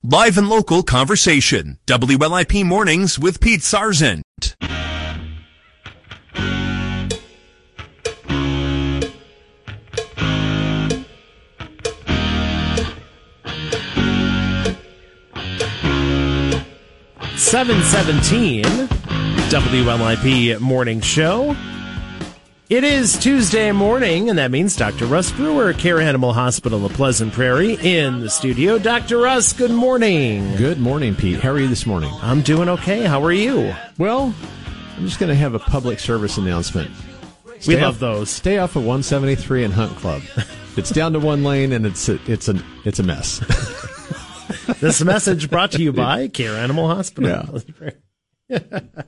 Live and local conversation. WLIP Mornings with Pete Sarzant. .717 WLIP Morning Show. It is Tuesday morning, and that means Dr. Russ Brewer, Care Animal Hospital of Pleasant Prairie, in the studio. Dr. Russ, good morning. Good morning, Pete. How are you this morning? I'm doing okay. How are you? Well, I'm just going to have a public service announcement. We love those. Stay off of 173 and Hunt Club. It's down to one lane, and it's a mess. This message brought to you by Care Animal Hospital. Yeah.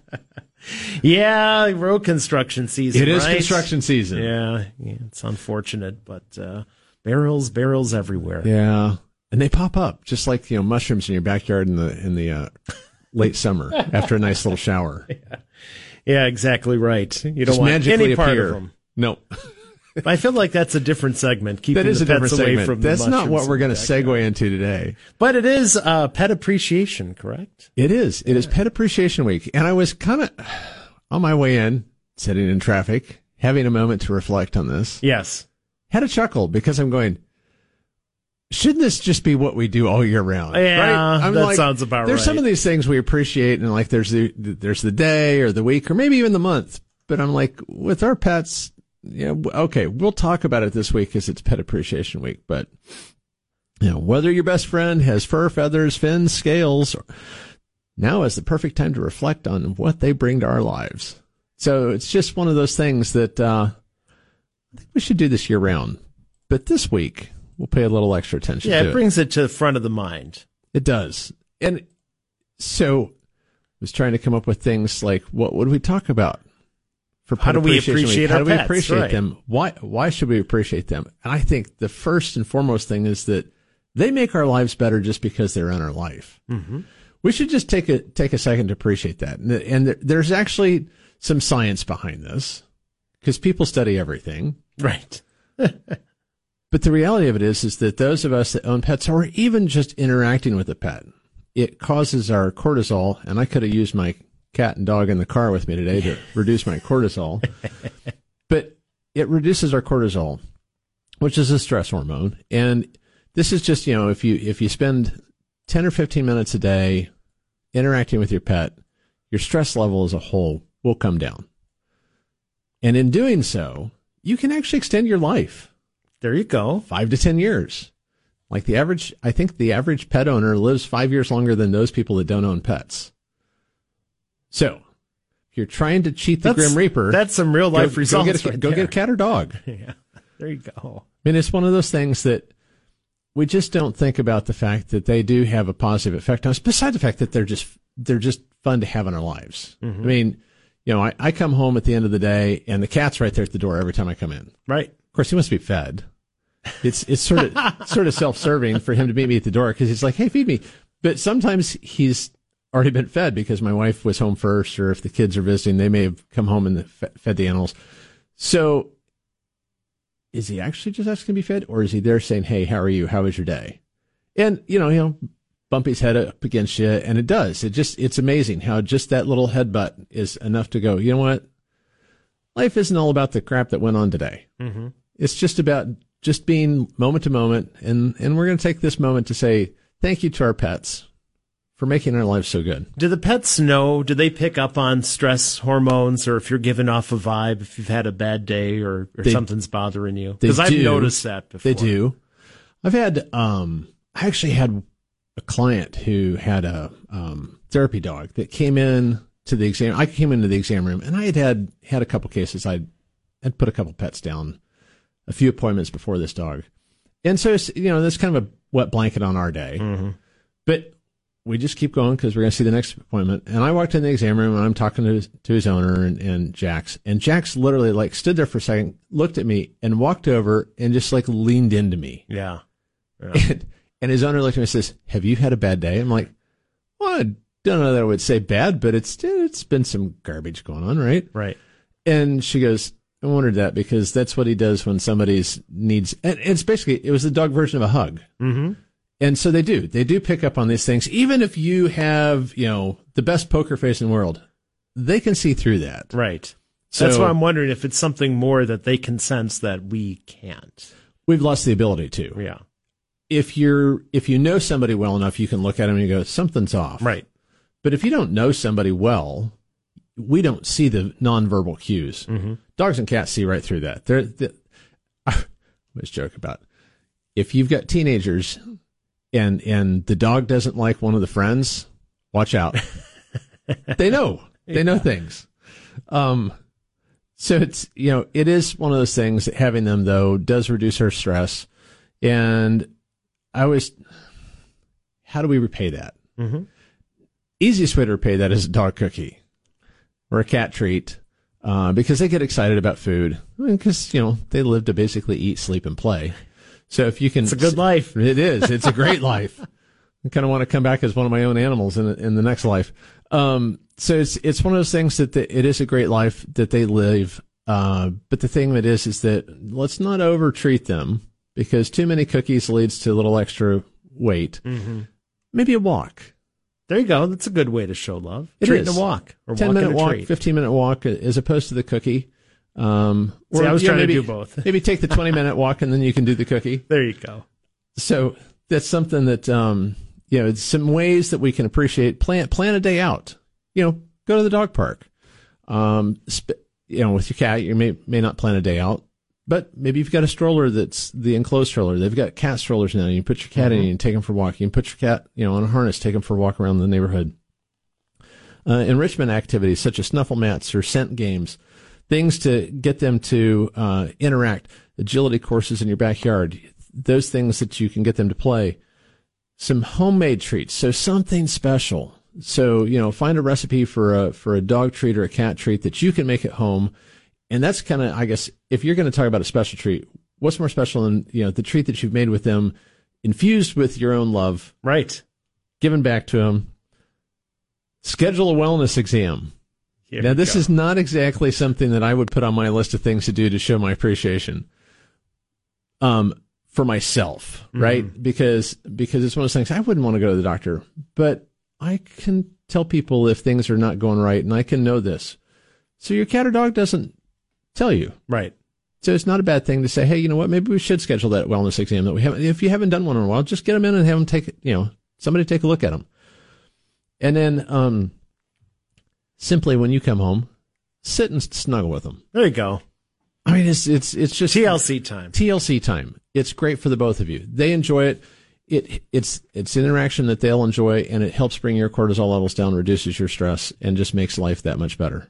Yeah, road construction season. It is right? construction season. Yeah, it's unfortunate, but barrels everywhere. Yeah, and they pop up just like mushrooms in your backyard in the late summer after a nice little shower. Yeah, exactly right. You don't just want magically any part appear. of them. No. I feel like that's a different segment. Keeping that is the a different pets away segment. from That's the not what we're going to mushrooms segue into today. But it is Pet Appreciation, correct? It is. It is Pet Appreciation Week. And I was kind of on my way in, sitting in traffic, having a moment to reflect on this. Yes. Had a chuckle because I'm going, shouldn't this just be what we do all year round? Yeah, right? that sounds about right. There's some of these things we appreciate, and like there's the day or the week or maybe even the month. But I'm like, with our pets, okay, we'll talk about it this week because it's Pet Appreciation Week. But whether your best friend has fur, feathers, fins, scales, now is the perfect time to reflect on what they bring to our lives. So it's just one of those things that I think we should do this year round. But this week, we'll pay a little extra attention to it. Yeah, it brings it to the front of the mind. It does. And so I was trying to come up with things like, what would we talk about? How do we appreciate our pets? How do we appreciate right. them? Why should we appreciate them? And I think the first and foremost thing is that they make our lives better just because they're in our life. Mm-hmm. We should just take a second to appreciate that. And there's actually some science behind this because people study everything. Right. But the reality of it is that those of us that own pets or even just interacting with a pet, it causes our cortisol. And I could have used my cat and dog in the car with me today to reduce my cortisol. But it reduces our cortisol, which is a stress hormone. And this is just, if you spend 10 or 15 minutes a day interacting with your pet, your stress level as a whole will come down. And in doing so, you can actually extend your life. There you go. 5 to 10 years. Like I think the average pet owner lives 5 years longer than those people that don't own pets. So, if you're trying to cheat the Grim Reaper, that's some real life results. Go get a cat or dog. Yeah, there you go. I mean, it's one of those things that we just don't think about the fact that they do have a positive effect on us. Besides the fact that they're just fun to have in our lives. Mm-hmm. I mean, I come home at the end of the day and the cat's right there at the door every time I come in. Right. Of course, he must be fed. It's sort of self-serving for him to meet me at the door because he's like, "Hey, feed me." But sometimes he's already been fed because my wife was home first, or if the kids are visiting, they may have come home and fed the animals. So is he actually just asking to be fed, or is he there saying, "Hey, how are you? How was your day?" And, bump his head up against you, and it does. It's amazing how just that little headbutt is enough to go, you know what? Life isn't all about the crap that went on today. Mm-hmm. It's just about just being moment to moment, and we're going to take this moment to say thank you to our pets for making our lives so good. Do the pets know? Do they pick up on stress hormones, or if you're giving off a vibe, if you've had a bad day or something's bothering you? Because I've noticed that before. They do. I've had, I actually had a client who had a therapy dog that came in to the exam. I came into the exam room, and I had a couple cases. I'd put a couple pets down, a few appointments before this dog. And so, there's kind of a wet blanket on our day. Mm-hmm. But we just keep going because we're going to see the next appointment. And I walked in the exam room, and I'm talking to his owner and Jax. And Jax literally stood there for a second, looked at me, and walked over and just leaned into me. Yeah. And his owner looked at me and says, "Have you had a bad day?" I'm like, "Well, I don't know that I would say bad, but it's been some garbage going on, right?" Right. And she goes, "I wondered that because that's what he does when somebody's needs." And it's basically, it was the dog version of a hug. Mm-hmm. And so they do pick up on these things. Even if you have, the best poker face in the world, they can see through that. Right. So that's why I'm wondering if it's something more that they can sense that we can't. We've lost the ability to. Yeah. If you know somebody well enough, you can look at them and you go, something's off. Right. But if you don't know somebody well, we don't see the nonverbal cues. Mm-hmm. Dogs and cats see right through that. I always joke about if you've got teenagers and the dog doesn't like one of the friends, watch out. They know things. So it's, it is one of those things that having them though does reduce our stress. And how do we repay that? Mm-hmm. Easiest way to repay that is a dog cookie or a cat treat, because they get excited about food because, they live to basically eat, sleep, and play. So if you can, it's a good life. It is. It's a great life. I kind of want to come back as one of my own animals in the next life. So it's one of those things that it is a great life that they live. But the thing of it is that let's not over-treat them because too many cookies leads to a little extra weight. Mm-hmm. Maybe a walk. There you go. That's a good way to show love. It Treat is. and a walk. Or 10-minute walk, treat. 15-minute walk as opposed to the cookie. See, I was trying to do both. Maybe take the 20-minute walk and then you can do the cookie. There you go. So that's something that, it's some ways that we can appreciate. Plan a day out. Go to the dog park. With your cat, you may not plan a day out, but maybe you've got a stroller that's the enclosed stroller. They've got cat strollers now. You can put your cat in and take them for a walk. You can put your cat, on a harness, take them for a walk around the neighborhood. Enrichment activities such as snuffle mats or scent games, things to get them to interact, agility courses in your backyard, those things that you can get them to play. Some homemade treats, so something special. So, find a recipe for a dog treat or a cat treat that you can make at home. And that's kind of, I guess, if you're going to talk about a special treat, what's more special than, the treat that you've made with them, infused with your own love. Right. Given back to them. Schedule a wellness exam. Now, this is not exactly something that I would put on my list of things to do to show my appreciation. For myself, right? Mm-hmm. Because it's one of those things, I wouldn't want to go to the doctor, but I can tell people if things are not going right, and I can know this. So your cat or dog doesn't tell you. Right. So it's not a bad thing to say, hey, you know what, maybe we should schedule that wellness exam that we haven't. If you haven't done one in a while, just get them in and have them take, somebody take a look at them. And then simply when you come home, sit and snuggle with them. There you go. I mean, it's just TLC time. TLC time. It's great for the both of you. They enjoy it. It's an interaction that they'll enjoy, and it helps bring your cortisol levels down, reduces your stress, and just makes life that much better.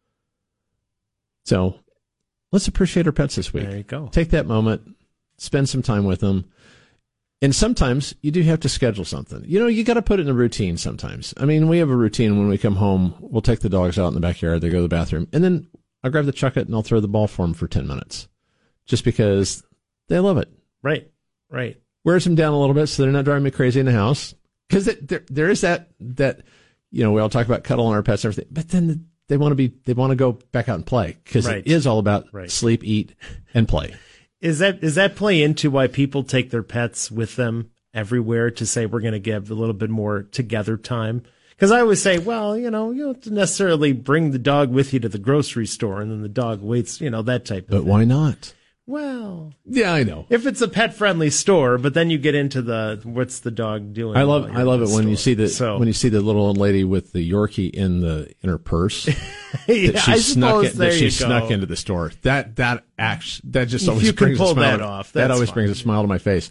So let's appreciate our pets this week. There you go. Take that moment, spend some time with them. And sometimes you do have to schedule something. You got to put it in a routine sometimes. I mean, we have a routine when we come home. We'll take the dogs out in the backyard. They go to the bathroom. And then I'll grab the chucket and I'll throw the ball for them for 10 minutes. Just because they love it. Right. Wears them down a little bit so they're not driving me crazy in the house. Because there is that, we all talk about cuddling our pets and everything. But then they want to go back out and play. Because it is all about sleep, eat, and play. Is that play into why people take their pets with them everywhere to say we're going to give a little bit more together time? Because I always say, well, you don't have to necessarily bring the dog with you to the grocery store and then the dog waits, that type of thing. But why not? Well, yeah, I know. If it's a pet-friendly store, but then you get into what's the dog doing? I love it when you see the little old lady with the Yorkie in her purse. Yeah, that she snuck into the store. That just always brings a smile. That always brings a smile to my face.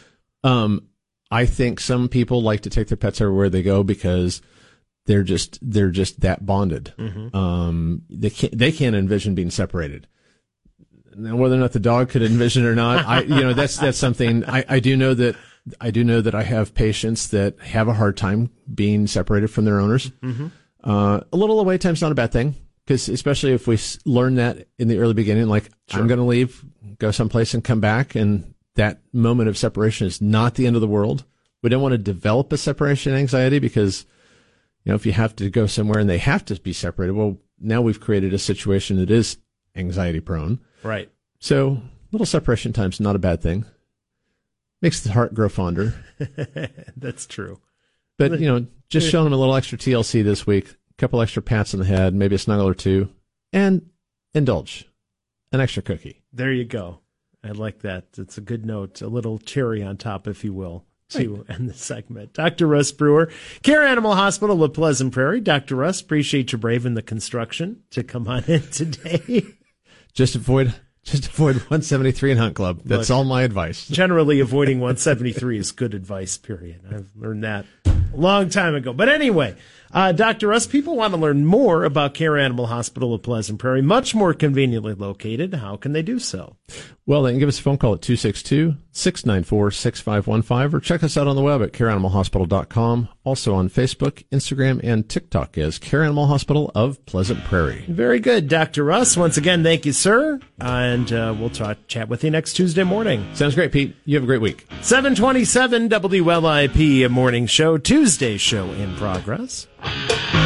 I think some people like to take their pets everywhere they go because they're just that bonded. Mm-hmm. They can't envision being separated. Now, whether or not the dog could envision it or not, that's something I do know that I have patients that have a hard time being separated from their owners. Mm-hmm. A little away time's not a bad thing, because especially if we learn that in the early beginning, like sure. I'm going to leave, go someplace and come back, and that moment of separation is not the end of the world. We don't want to develop a separation anxiety because, if you have to go somewhere and they have to be separated, well, now we've created a situation that is anxiety prone. Right. So little separation time's not a bad thing. makes the heart grow fonder. That's true. But, just showing them a little extra TLC this week, a couple extra pats on the head, maybe a snuggle or two, and indulge. An extra cookie. There you go. I like that. It's a good note, a little cherry on top, if you will, to end the segment. Dr. Russ Brewer, Care Animal Hospital of Pleasant Prairie. Dr. Russ, appreciate you braving the construction to come on in today. Just avoid 173 and Hunt Club. That's all my advice. Generally, avoiding 173 is good advice, period. I've learned that a long time ago. But anyway, Dr. Russ, people want to learn more about Care Animal Hospital of Pleasant Prairie, much more conveniently located. How can they do so? Well, they can give us a phone call at 262-694-6515 or check us out on the web at careanimalhospital.com. Also on Facebook, Instagram, and TikTok as Care Animal Hospital of Pleasant Prairie. Very good, Dr. Russ. Once again, thank you, sir. And we'll chat with you next Tuesday morning. Sounds great, Pete. You have a great week. 727 WLIP Morning Show, Tuesday show in progress.